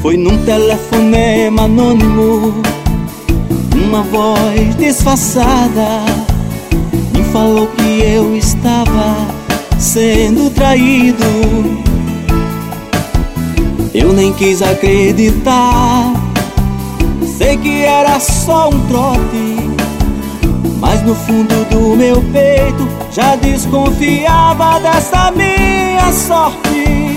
Foi num telefonema anônimo, uma voz disfarçada me falou que eu estava sendo traído. Eu nem quis acreditar, sei que era só um trote, mas no fundo do meu peito já desconfiava dessa minha sorte.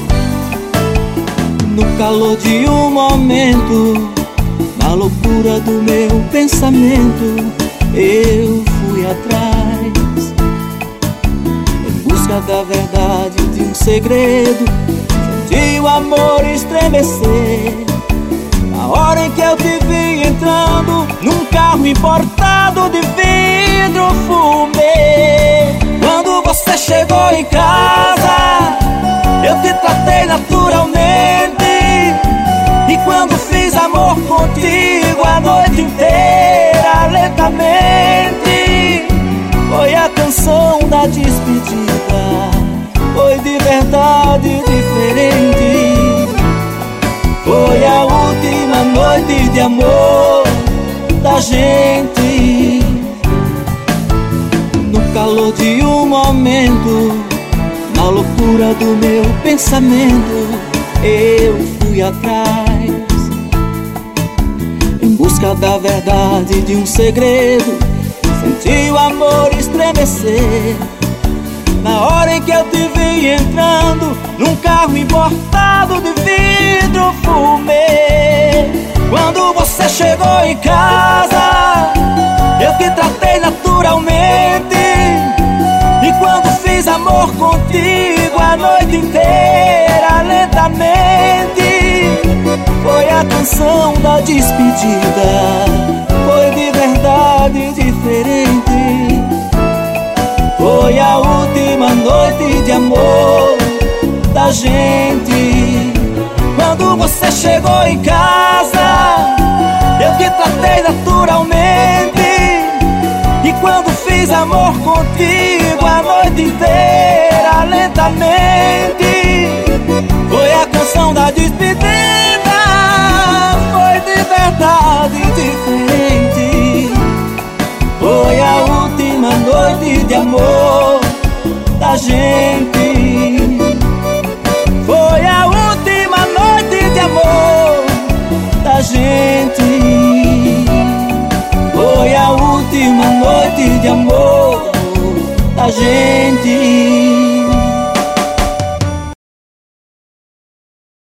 No calor de um momento, na loucura do meu pensamento, eu fui atrás, em busca da verdade de um segredo. Senti o amor estremecer na hora em que eu te vi entrando num carro importado de vidro fumê. Quando você chegou em casa, eu te tratei naturalmente, e quando fiz amor contigo a noite inteira lentamente, foi a canção da despedida, foi de verdade diferente. Foi a última noite de amor da gente. No calor de um momento, na loucura do meu pensamento, eu fui atrás, em busca da verdade de um segredo. Senti o amor estremecer na hora em que eu te vi entrando num carro importado de vidro fumê. Quando você chegou em casa, eu te tratei naturalmente, e quando fiz amor contigo a noite inteira lentamente, foi a canção da despedida, foi de verdade diferente. Foi a última noite de amor da gente. Quando você chegou em casa, eu te tratei naturalmente, e quando fiz amor contigo a noite inteira lentamente, foi a canção da despedida, foi de verdade diferente. Foi a última noite de amor da gente. Foi a última noite de amor da gente. Foi a última noite de amor da gente.